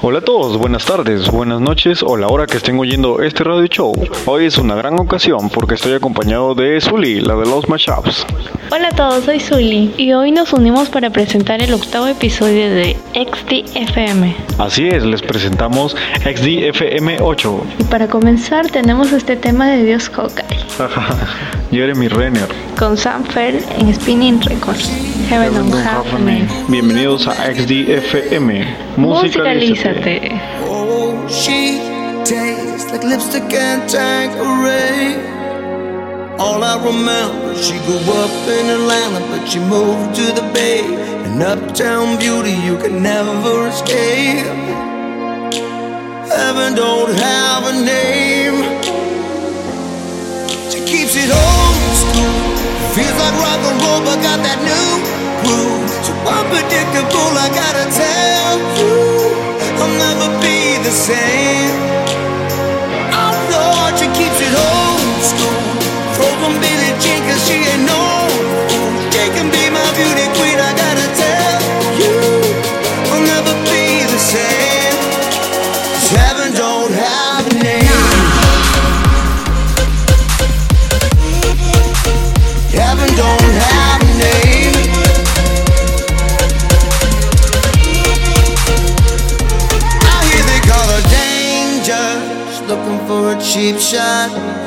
Hola a todos, buenas tardes, buenas noches o la hora que estén oyendo este radio show. Hoy es una gran ocasión porque estoy acompañado de Zully, la de los mashups. Hola a todos, soy Zully y hoy nos unimos para presentar el 8º episodio de XDFM. Así es, les presentamos XDFM 8. Y para comenzar tenemos este tema de Dios Hawkeye. Jeremy Renner. Con Sam Fell en Spinning Records. Heaven Don't Have a Name. Bienvenidos a XDFM. Musicalízate. Oh, she tastes like lipstick and Tanqueray. All I remember, she grew up in Atlanta, but she moved to the Bay. An uptown beauty you can never escape. Heaven don't have a name. She keeps it old school. Feels like rock and roll, but got that new groove. So unpredictable, I gotta tell you, I'll never be the same. Oh Lord, she keeps it old school. Throw from Billie Jean, cause she ain't no fool. She can be my beauty queen, I gotta tell you, I'll never be the same. 'Cause heaven don't have a name. Heaven don't have a name. I hear they call her danger. She's looking for a cheap shot.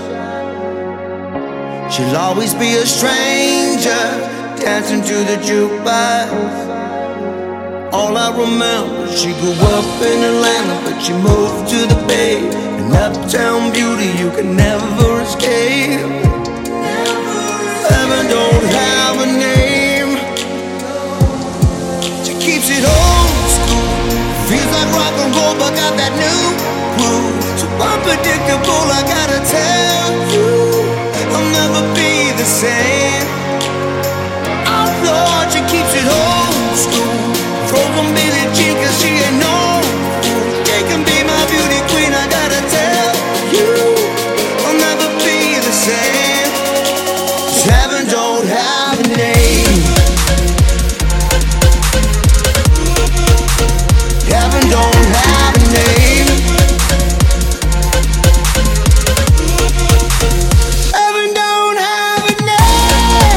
She'll always be a stranger, dancing to the jukebox. All I remember, she grew up in Atlanta, but she moved to the Bay. An uptown beauty you can never escape. Heaven don't have a name. She keeps it old school. Feels like rock and roll, but got that new groove. So unpredictable, I gotta tell you, I'll never be the same. Oh Lord, she keeps it old school. Throw from Billie Jean, cause she ain't no fool. She can be my beauty queen, I gotta tell you, I'll never be the same. 'Cause heaven don't have a name. Heaven don't have a name. Heaven don't have a name.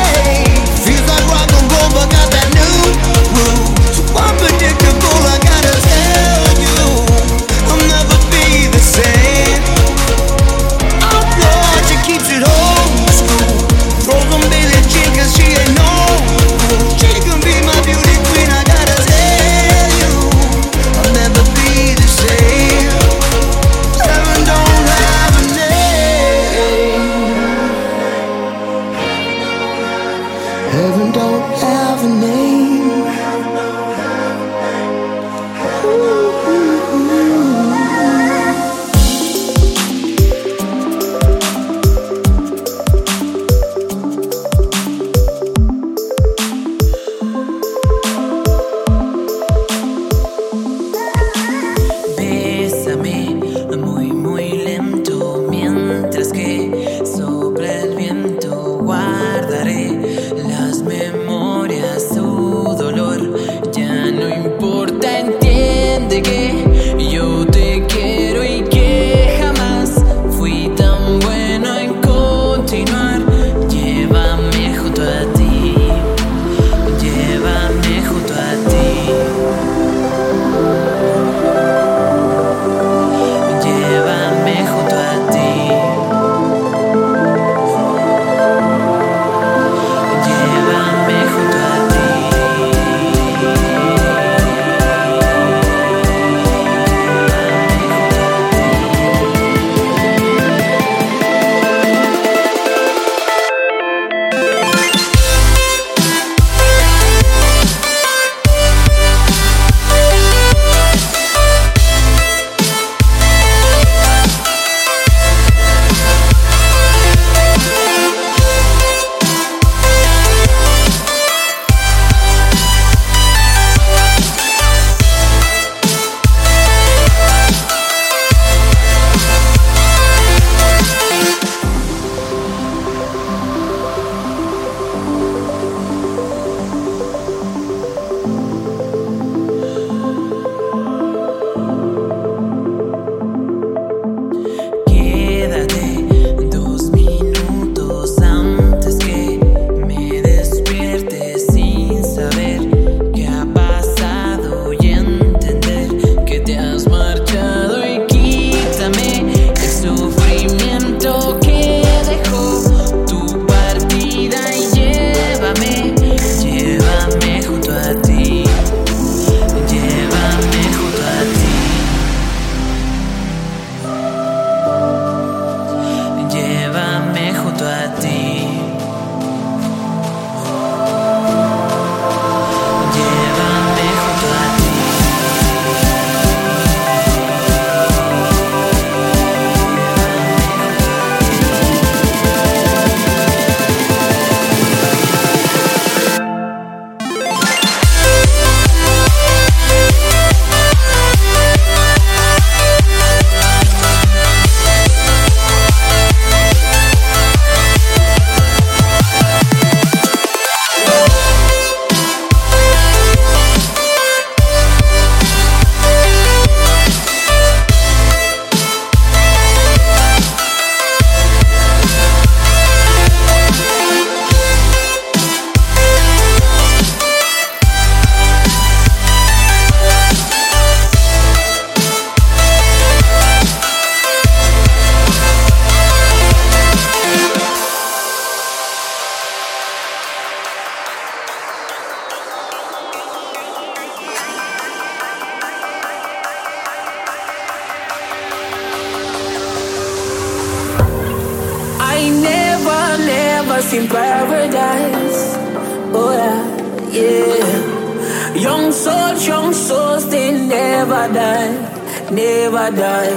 in paradise. Oh yeah, yeah. Young souls, they never die, never die.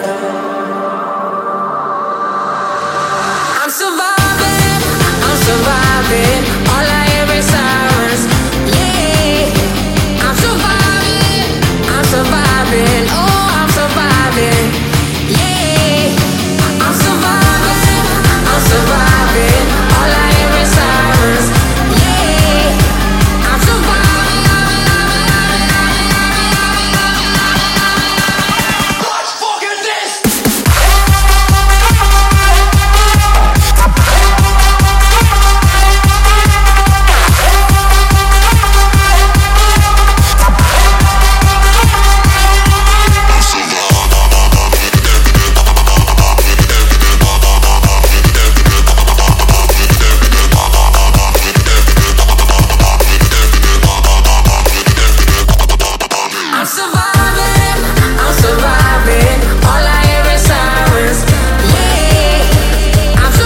I'm surviving, all I hear is sirens. Yeah, I'm surviving, oh I'm surviving. Yeah, I'm surviving, all I hear is sirens. Yeah, I'm surviving. What's fucking this? I'm surviving, all I hear is sirens. Yeah, I'm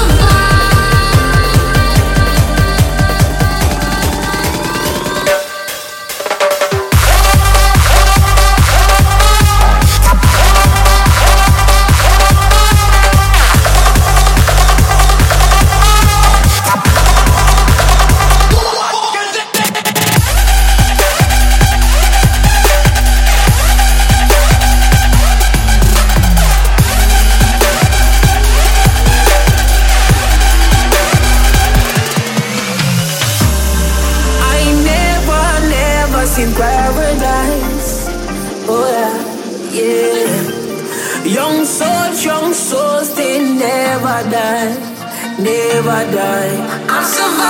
in paradise. Oh yeah, yeah. Young souls, they never die, never die. I'm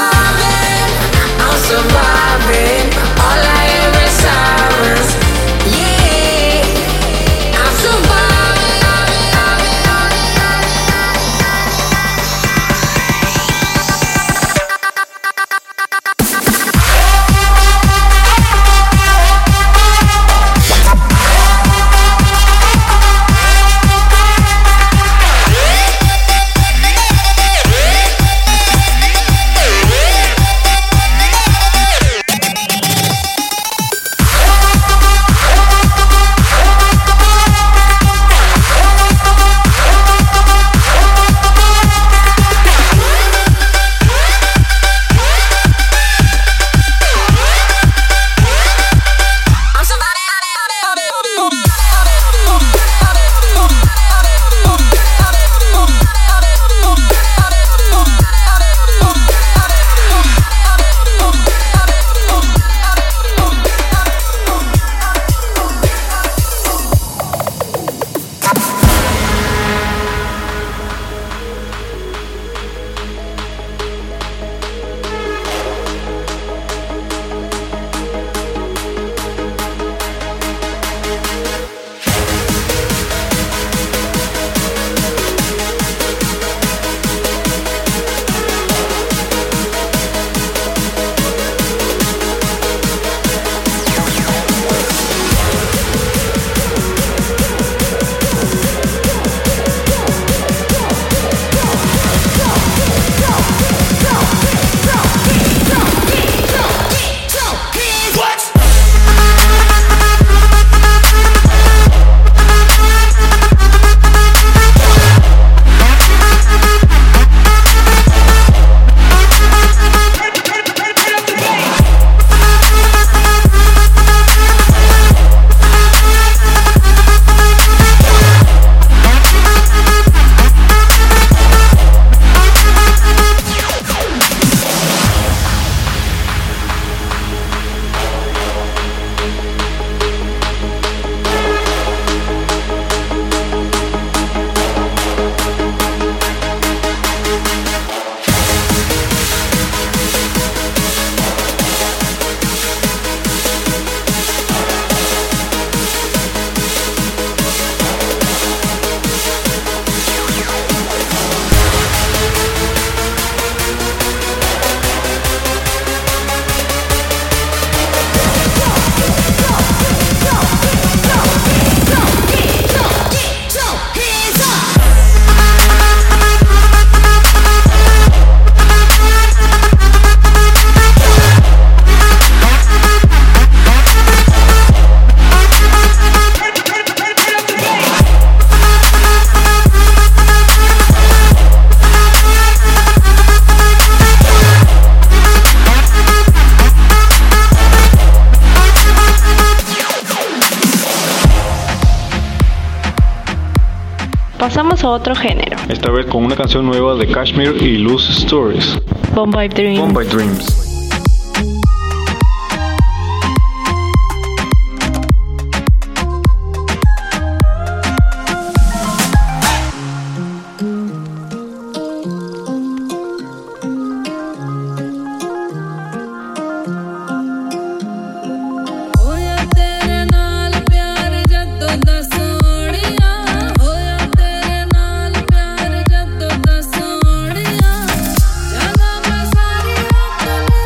surviving, all I hear is sirens. Yeah, I'm Pasamos a otro género. Esta vez con una canción nueva de Kashmir y Loose Stories. Bombay Dreams. Bombay Dreams. Thank you.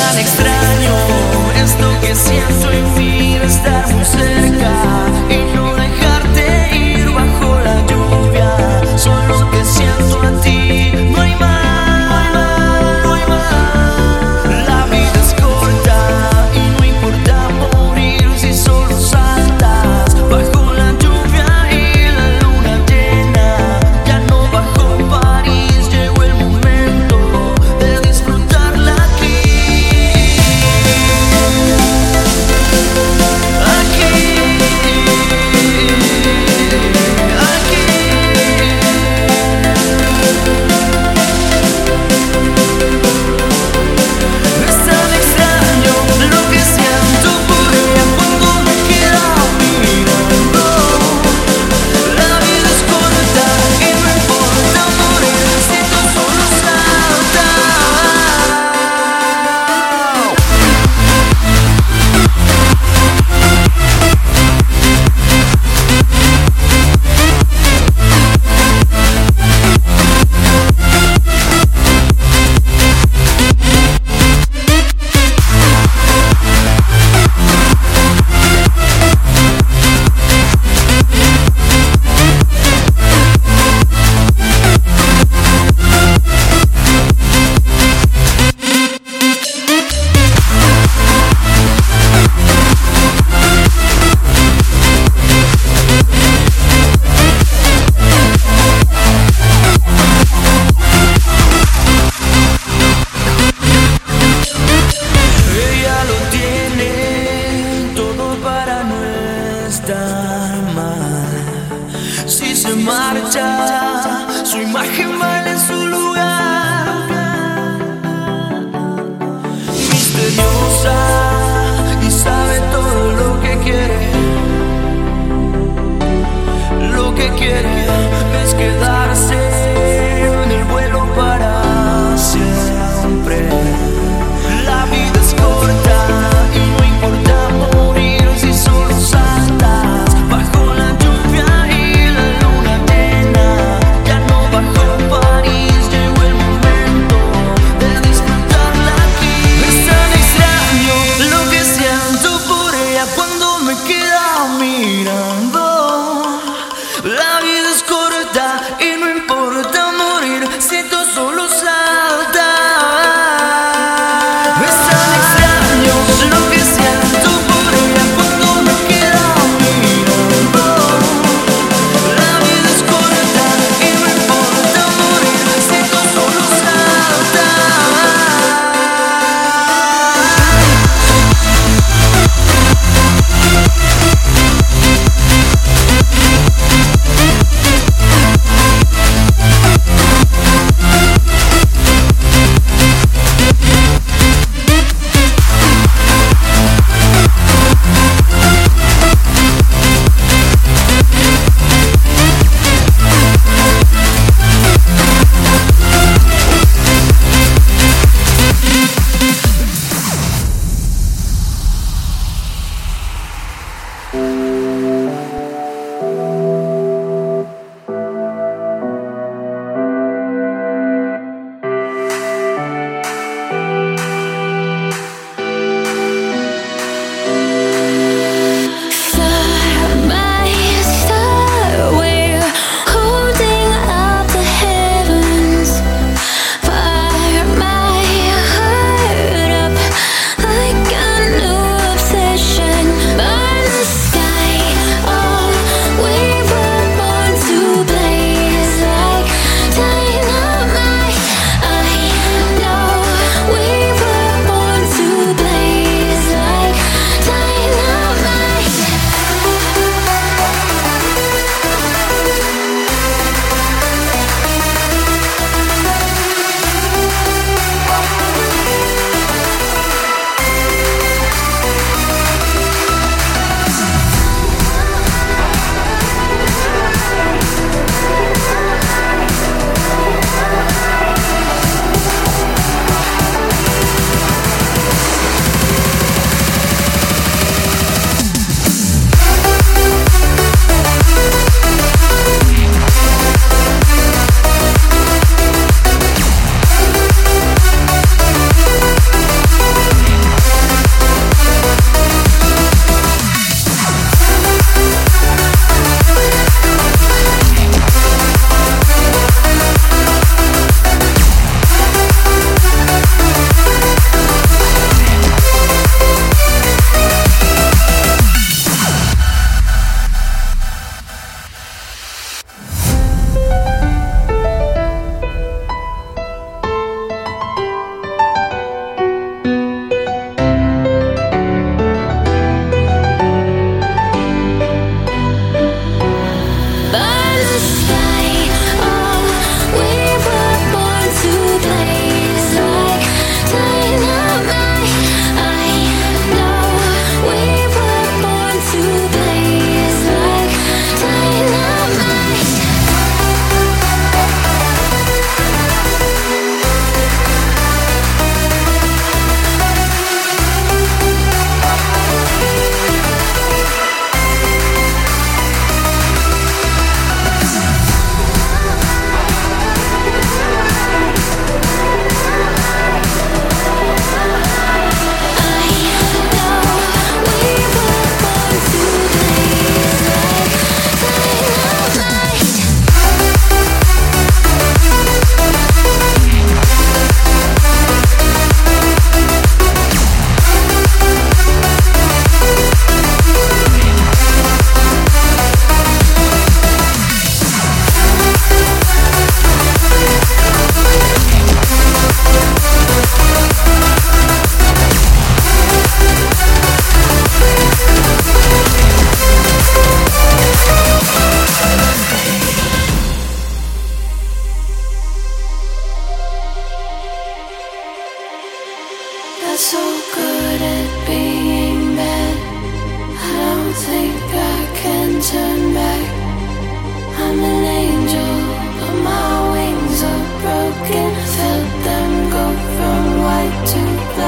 tan extraño esto que siento en mí de estar muy cerca y no dejarte ir bajo la lluvia. Solo te siento a ti, no hay más, no hay más. La vida es corta y no importa morir si solo saltas bajo la lluvia y la luna llena. Ya no bajo París, llegó el momento de disfrutarla aquí. Es tan extraño lo que siento por ella cuando me queda mirando. La vida es corta y no importa morir si tú solo saltas. Ella lo tiene todo para no estar mal. Si se marcha, su imagen vale en su lugar. Misteriosa y sabe todo lo que quiere. Lo que quiere es quedarse en el vuelo para siempre. La vida es corta y no importa morir si solo saltas bajo la lluvia y la luna llena. Ya no bajo París, llegó el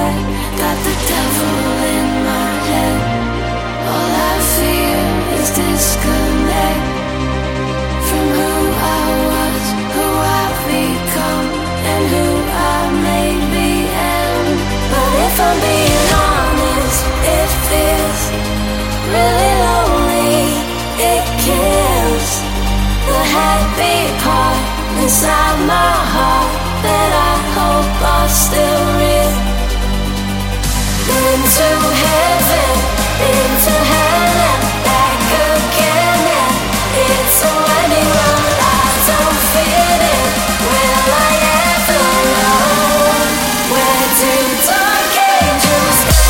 bed, got the devil in my head. All I feel is disconnect from who I was, who I've become, and who I maybe am. But if I'm being honest, it feels really lonely. It kills the happy part inside my heart that I hope are still real. Into heaven, into hell, and back again. And it's a winding road, I don't fit in. Will I ever know? Where do dark angels go?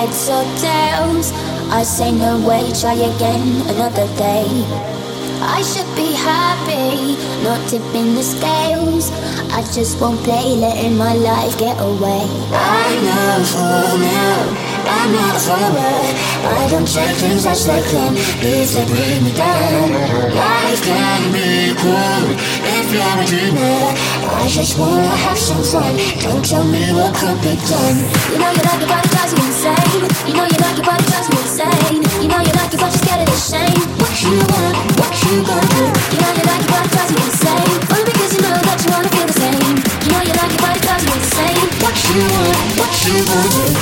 heads or tails. I say no way, try again another day. I should be happy, not tipping the scales. I just won't play, letting my life get away. I know for now, I'm not forward. I don't take things as they come, if they bring me down. Life can be cool if you're a dreamer. I just wanna have some fun, don't tell me what could be done. You know you like it, but it drives me insane. You know you like it, but it drives me insane. You know you like it, but you're scared of the shame. What you want, what you gonna do? You know you like it, but it drives me insane. Only because you know that you wanna feel the same. You know you like it, but it drives me insane. What you want, what you gonna do?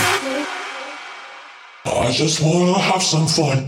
I just wanna have some fun.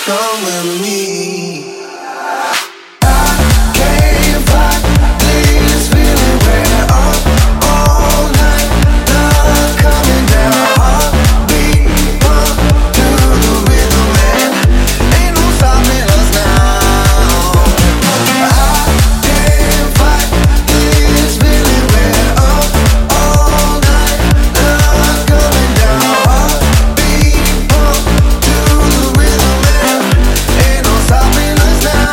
come with me. I can't fight this feeling where up all night, love coming down, heartbeat pump to the rhythm, and ain't no stopping us now. I can't fight this feeling where up all night, love coming down, heartbeat pump to the rhythm, and ain't no stopping us now.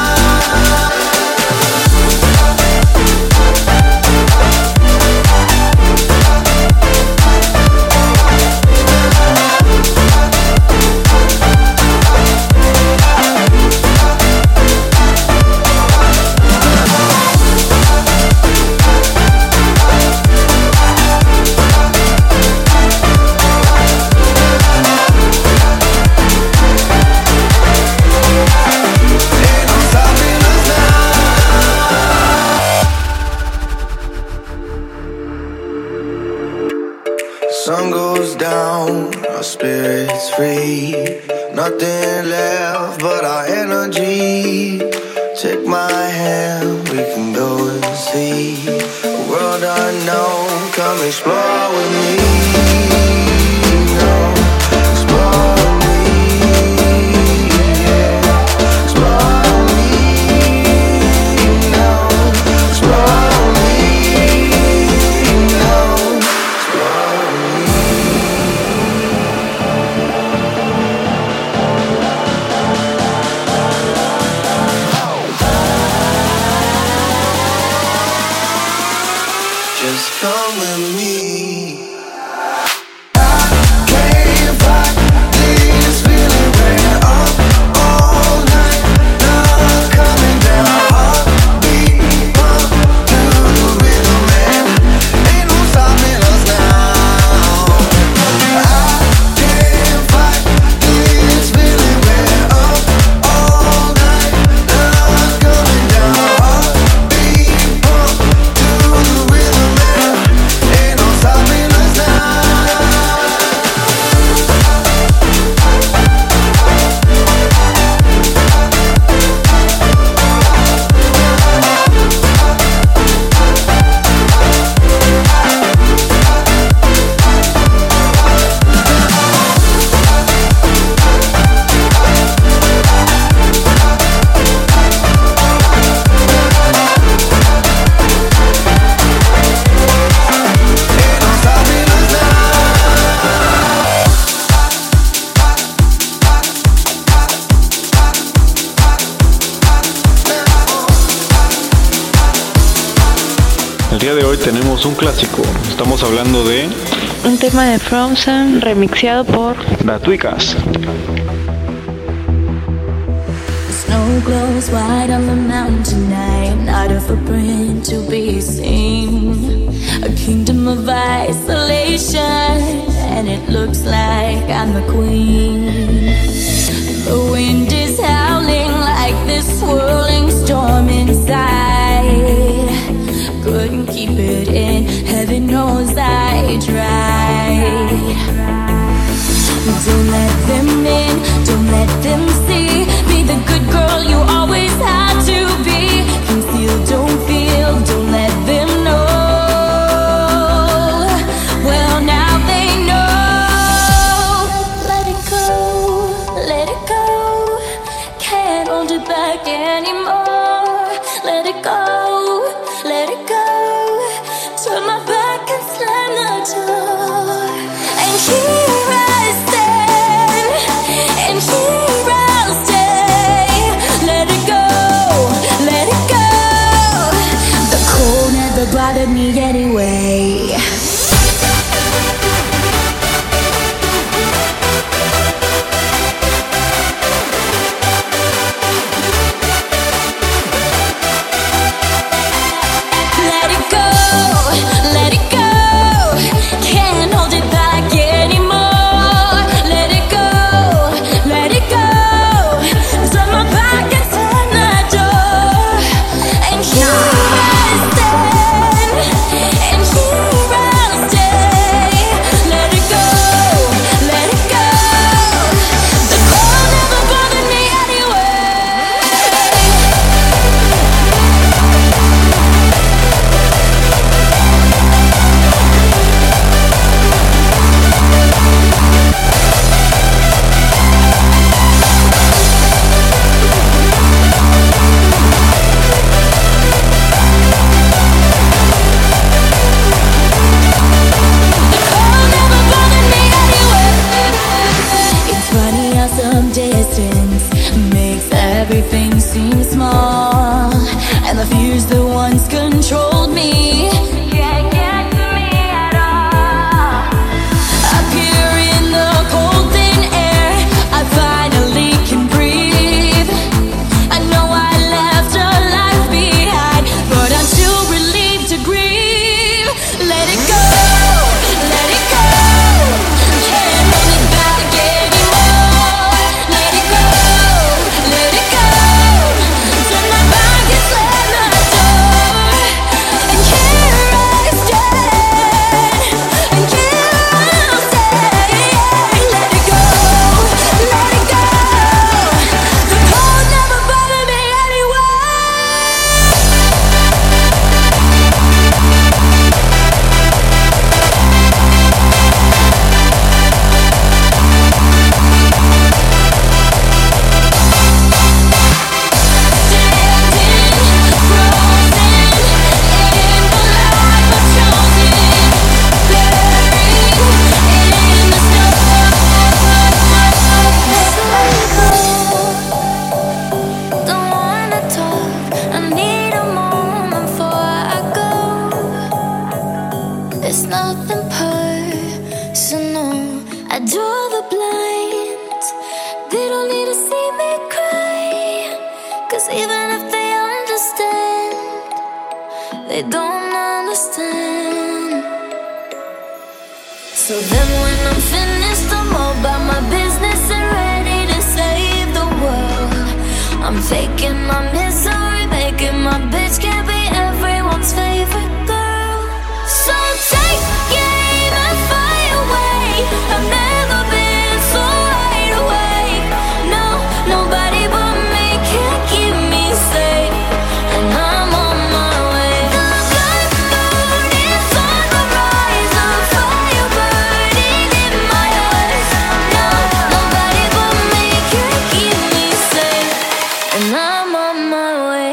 Sun goes down, our spirits free. Nothing left but our energy. Take my hand, we can go and see a world unknown. Come explore with me. Explore with me, yeah. Explore with me, explore with me, just come with me. I can't fight this feeling where up all night, love coming down, heartbeat pump to the rhythm, and ain't no stopping us now. I can't fight this feeling where up all night, love coming down, heartbeat pump to the rhythm, and ain't no stopping us now. El día de hoy tenemos un clásico. Estamos hablando de Un tema de Frozen remixeado por Datuicas. The snow glows white on the mountain tonight, not a footprint to be seen. A kingdom of isolation, and it looks like I'm the queen. The wind is howling like this swirling storm inside. Couldn't keep it in, heaven knows I tried. Don't let them in, don't let them see. Be the good girl you always had to be. Conceal, don't feel, don't let them know. Well, now they know. Let it go. Can't hold it back anymore. Let it go, let it go. Turn my back and slam the door. And here I stand, and here I'll stay. Let it go, let it go. The cold never bothered me anyway. Let it go, let it go. Can't hold it back anymore. Let it go, let it go. Turn my back and slam the door. And here I stand, and here I'll It's nothing personal. I draw the blinds. They don't need to see me cry. 'Cause even if they understand, they don't understand. So then when I'm finished, I'm all about my business and ready to save the world. I'm faking my misery, making my bitch can't be everyone's favorite girl. So take aim and fly away. I've never been so wide awake. No, nobody but me can keep me safe. And I'm on my way. The good mood is on the rise. A fire burning in my eyes. No, nobody but me can keep me safe. And I'm on my way.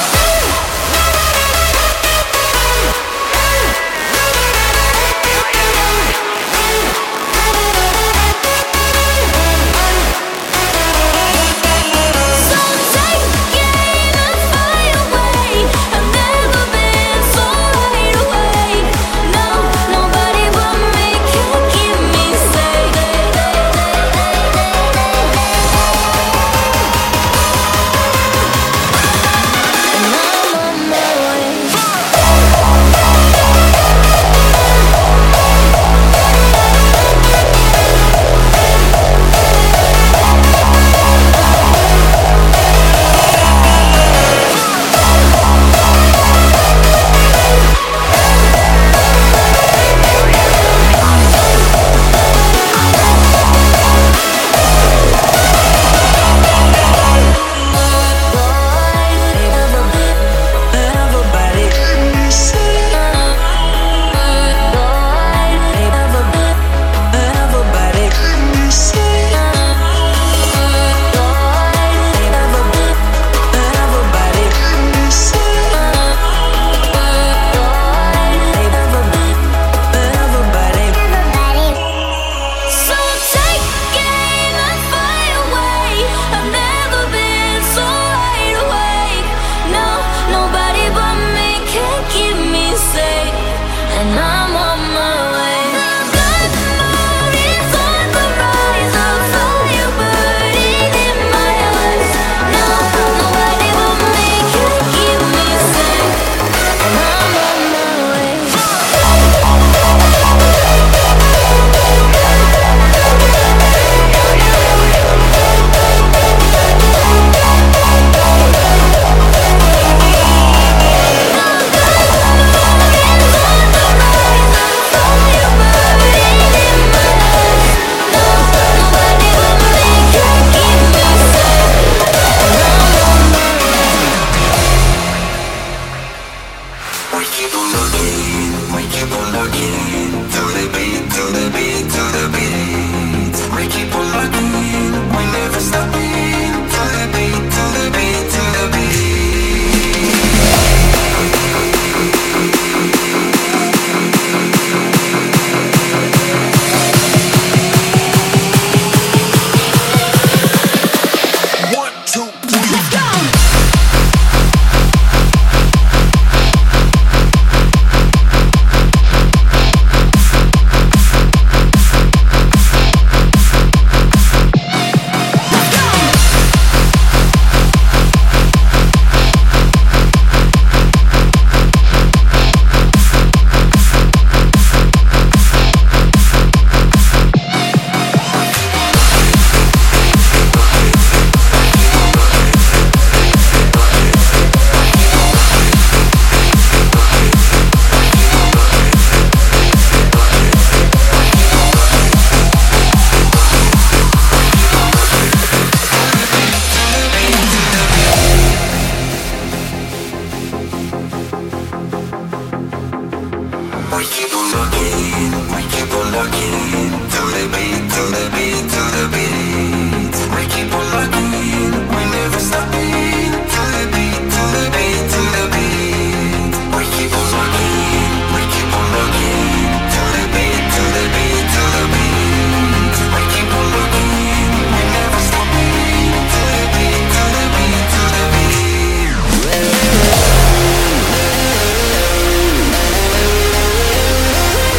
So take aim and fly away. I've never been so wide awake. No, nobody but me can keep me safe. And I'm on my way. So take aim and fly away. I've never been so wide awake. No, nobody but me can keep me safe. And I'm on my way. The good mood is on the rise. A fire burning in my eyes. No, nobody but me can keep me safe. And I'm on my way. We keep on looking, we keep on looking. To the beat, to the beat, to the beat. We keep on looking, we never stopping. To the beat, to the beat, to the beat. One, two, three, go! We keep on looking, we keep on looking. To the beat, to the beat, to the beat. We keep on looking, we never stopping. To the beat, to the beat, to the beat. We keep on looking, we keep on looking. To the beat, to the beat, to the beat. We keep on looking, we never stopping. To the beat, to the beat, to the beat.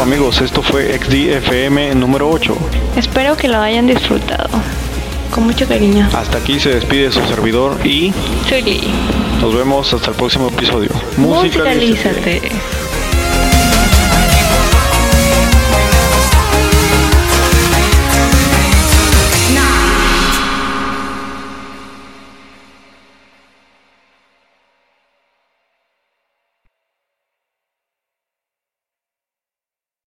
amigos, esto fue XDFM número 8. Espero que lo hayan disfrutado. Con mucho cariño. Hasta aquí se despide su servidor y Zully. nos vemos hasta el próximo episodio. Musicalízate.